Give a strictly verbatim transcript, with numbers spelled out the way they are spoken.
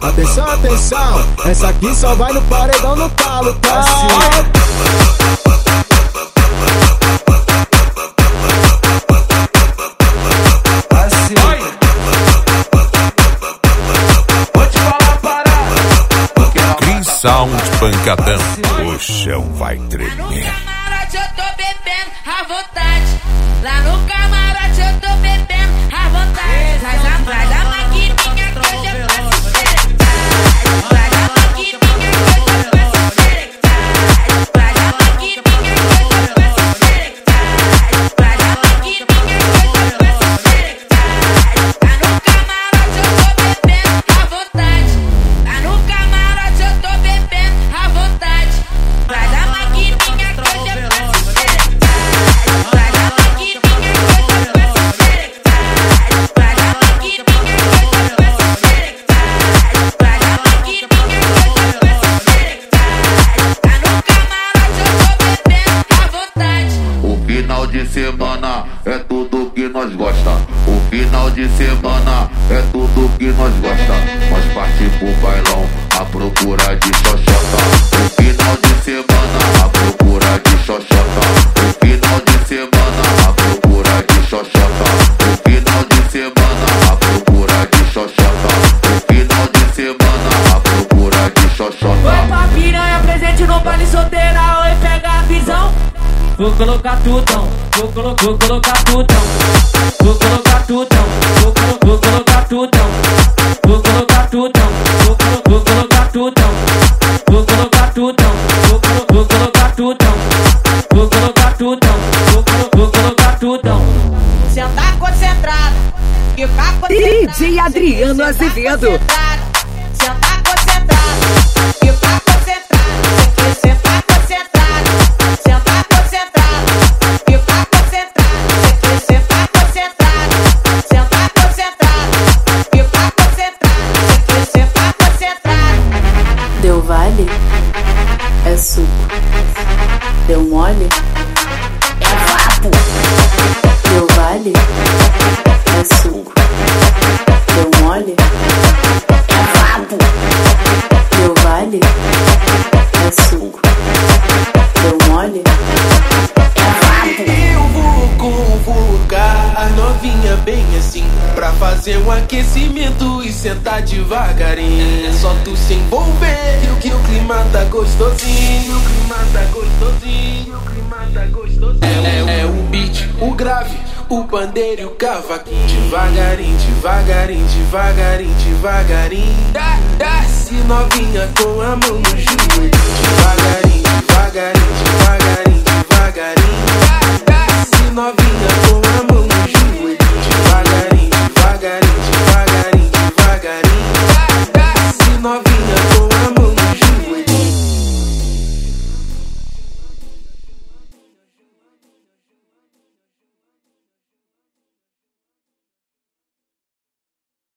Atenção, atenção, essa aqui só vai no paredão no talo, tá? Assim. Sound pancadão, o chão vai tremer. Lá no camarote eu tô bebendo à vontade. Lá no camarote eu tô bebendo à vontade. Traz a, traz a maquininha que hoje eu faço xerectar. Traz a maquininha que hoje eu faço xerectar. Traz a maquininha que hoje eu faço xerectar. Traz a maquininha que hoje eu faço xerectar. Lá no camarote eu tô bebendo à vontade. Lá no camarote eu tô bebendo à vontade. Traz a maquininha que hoje eu faço xerectar. Traz a maquininha que hoje eu faço xerectar. Traz a maquininha que hoje eu faço xerectar. Traz a maquininha que hoje eu faço xerectar. Lá no camarote eu tô bebendo à vontade. O final de semana é tudo que nós gosta. O final de semana é tudo que nós gosta. Nós partimos pro bailão à procura de xoxota. O final de semana à procura de xoxota. O final de semana à procura de xoxota. O final de semana à procura de xoxota. O final de semana à procura de xoxota. Opa, piranha presente no baile solteira, oi, pega a visão. Vou colocar tudão, vou, colo vou colocar tudão. Vou colocar tudão, vou, colo vou colocar tudão. Vou colocar tudão, vou, colo vou colocar tudão. Vou colocar tudão, vou, colo vou colocar tudão. Vou colocar tudão, vou, colo vou colocar tudão. Sentar concentrado, ficar concentrado. D J Adriano Azevedo. Sentar concentrado, ficar concentrado. Sentar concentrado, sentar concentrado. Ficar concentrado, sentar concentrado. Sentar concentrado, ficar concentrado. Sentar concentrado. Deu vale? É suco. Deu mole? É vapo. Deu vale? É suco. Deu mole? É vapo. Deu vale? É suco. Deu mole? É vapo. Eu vou convocar a novinha bem assim, pra fazer um aquecimento e sentar devagarinho. É só tu se envolver que o clima tá gostosinho. O clima tá gostosinho. O clima tá gostosinho. É, é o beat, o grave, o pandeiro e o cavaquinho. Devagarinho, devagarinho, devagarinho, devagarinho. Desce novinha com a mão no joelho. Devagarinho,